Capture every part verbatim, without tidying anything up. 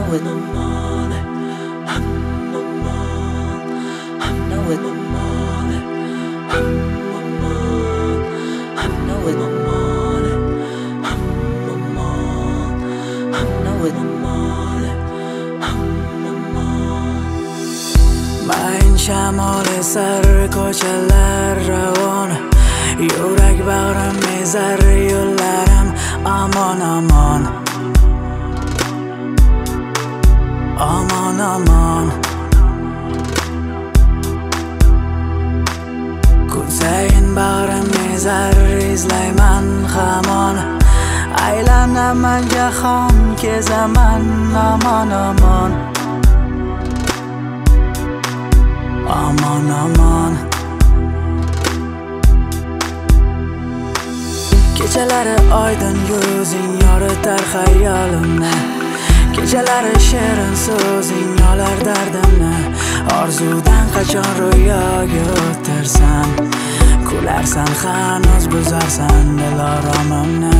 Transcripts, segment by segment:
من شمال سر ko'chalar ravon, yurak bag'rim mezar, yo'llarim amon amon, amon amon. Kun sayin bag'rim mezar, izlayman hamon, aylanaman jahon, kezaman amon amon, amon amon. Kechalari oydin yuzing yoritar xayolimni, kechalari shirin so'zing olar dardimni. Orzudan qachon ro'yoga o'tirsan, kularsan hanuz, buzarsan diloromimni.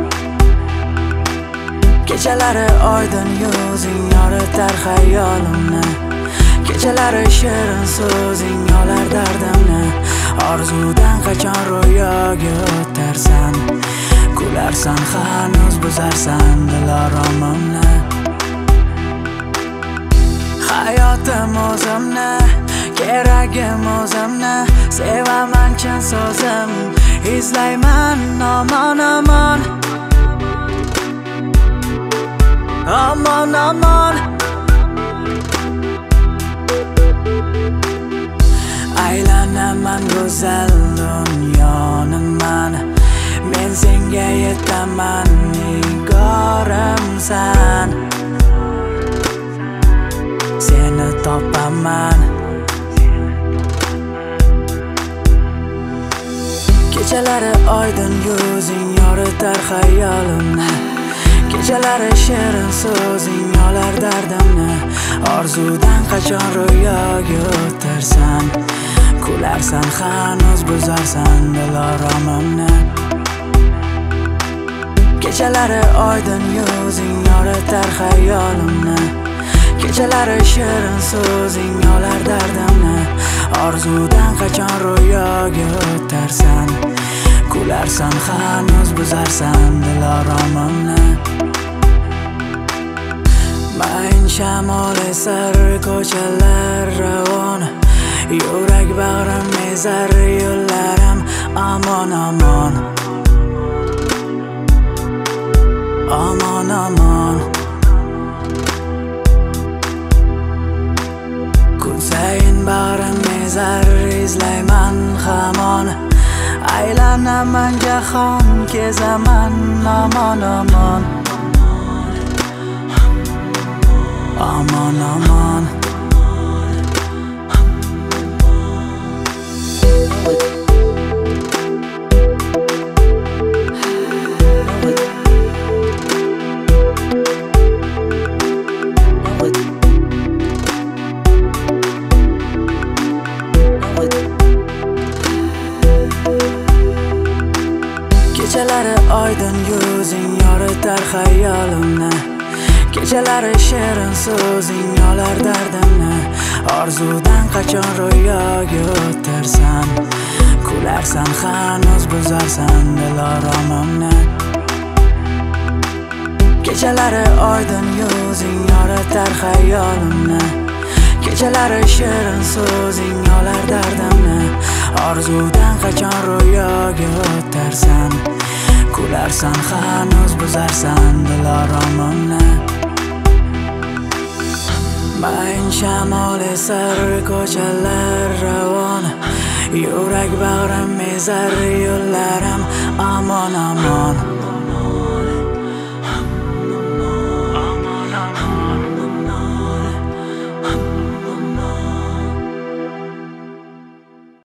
Kechalari oydin yuzing yoritar xayolimni, kechalari shirin so'zing olar dardimni. Orzudan qachon ro'yoga o'tirsan, kularsan hanuz, buzarsan diloromimni. Hayotim o'zimni, keragim o'zimni, sevaman chin so'zim, izlayman omon omon, amon amon. Aylanaman go'zal dunyoniman, men senga yetaman, nigorimsan, seni topaman. Kechalari oydin yuzing yoritar xayolimni, kechalari shirin so'zing olar dardimni. Orzudan qachon ro'yoga o'tirsan, kularsan hanuz, buzarsan diloromimni. Kechalari oydin yuzing yoritar xayolimni, kechalari shirin so'zing olar dardimni. Orzudan qachon ro'yoga o'tirsan, kularsan hanuz, buzarsan diloromimni. Men shamol esar ko'chalar ravon, yurak bag'rim mezar, yo'llarim amon amon, amon amon. Kun sayin bag'rim mezar, izlayman hamon, aylanaman jahon, kezaman amon amon, amon amon. Kechalari oydin yuzing yoritar xayolimni, kechalari shirin so'zing olar dardimni. Orzudan qachon ro'yoga o'tirsan, kularsan hanuz, buzarsan diloromimni. Kechalari oydin yuzing yoritar xayolimni, kechalari shirin so'zing olar dardimni. Orzudan qachon ro'yoga o'tirsan, kularsan hanuz, buzarsan diloromimni. Men shamol esar ko'chalar ravon, yurak bag'rim mezar, yo'llarim amon amon,